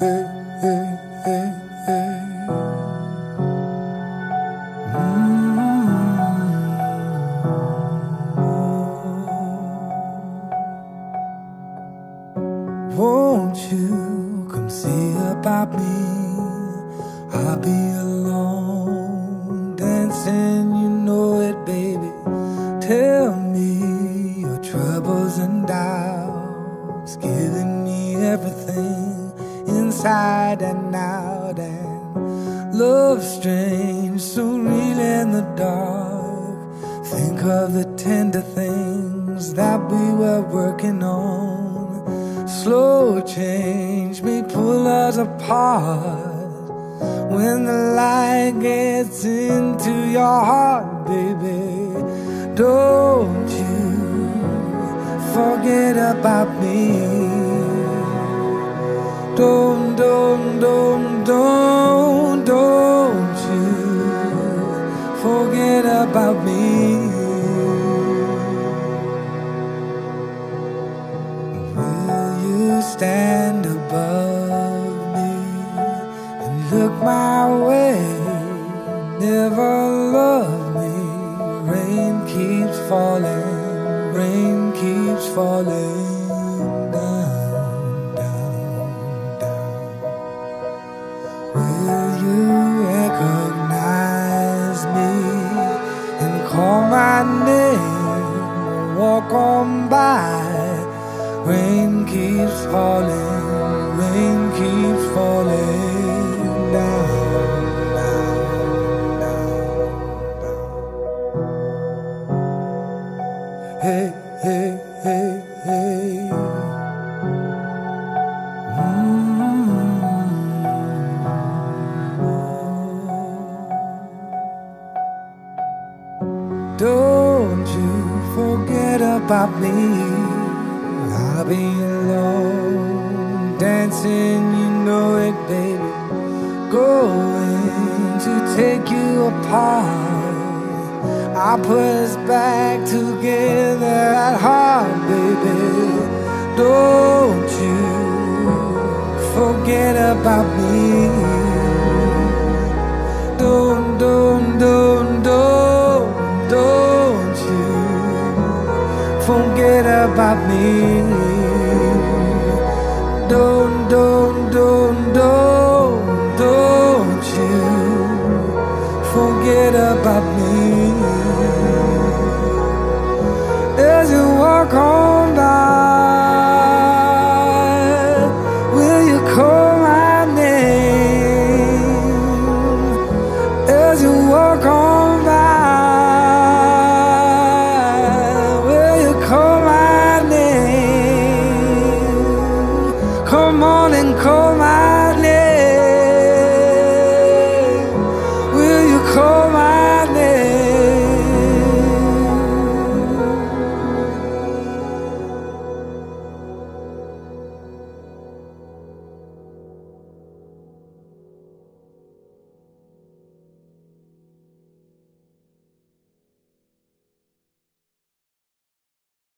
hey, hey, hey, hey. Won't you come see about me? I'll be alone dancing, you know it, baby. Tell me your troubles and doubts, giving me everything inside and out. And love's strange, so real in the dark. Think of the tender things that we were working on. Slow change may pull us apart. When the light gets into your heart, baby, don't you forget about me. Don't you forget about me. Stand above me and look my way. Never love me. Rain keeps falling, rain keeps falling down, down, down. Will you recognize me and call my name or walk on by? Rain keeps falling, rain keeps falling down, down, down, down. Hey, hey, hey, hey. Don't you forget about me. I'll be alone, dancing, you know it, baby. Going to take you apart. I'll put us back together at heart, baby. Don't you forget about me. Don't you forget about me. Don't